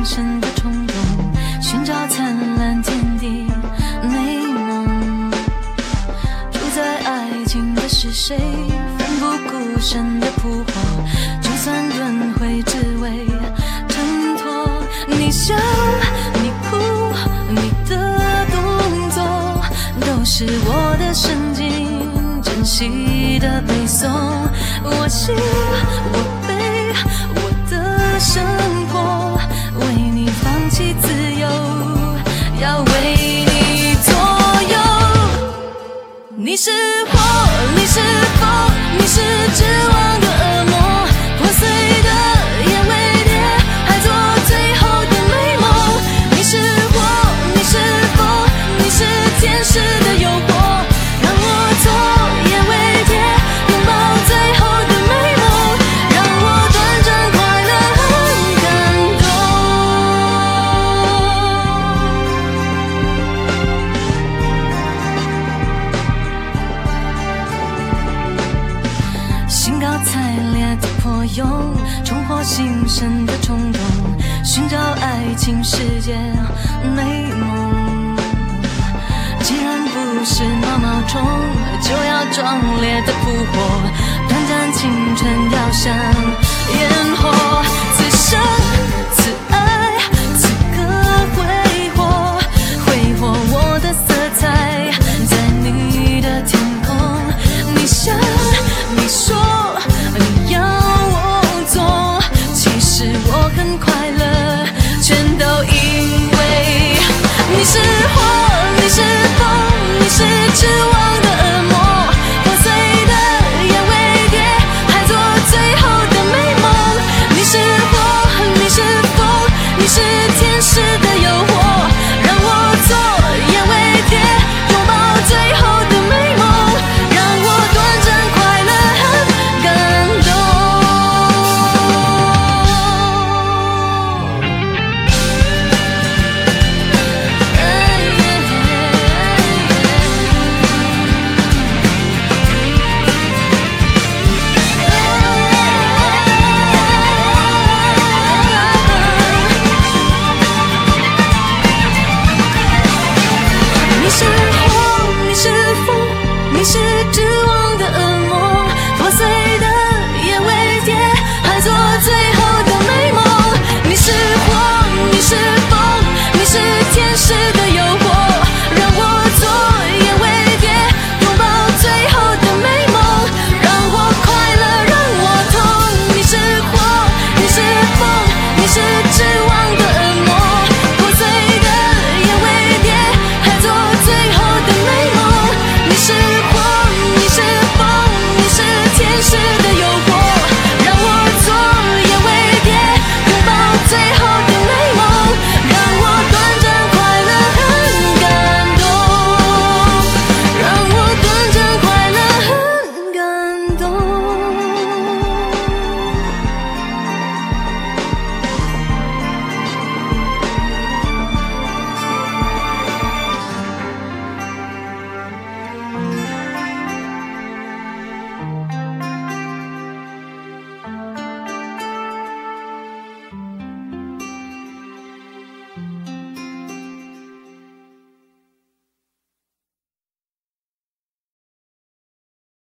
生的冲动，寻找灿烂天地美梦。住在爱情的是谁？奋不顾身的扑火，就算轮回只为挣脱。你笑，你哭，你的动作都是我的神经，珍惜的背诵。我喜，我悲，我的生活，为你放弃自由，要为你左右。你是火，你是风，你是绝望的恶魔，破碎的眼为蝶，还做最后的美梦。你是火，你是风，你是天使的诱惑，让我做眼为蝶，拥抱最后的美梦，让我短暂快乐很感动。兴高采烈的破蛹，重获新生的冲动，寻找爱情世界美梦。既然不是毛毛虫，就要壮烈的扑火，短暂青春要像烟火，此生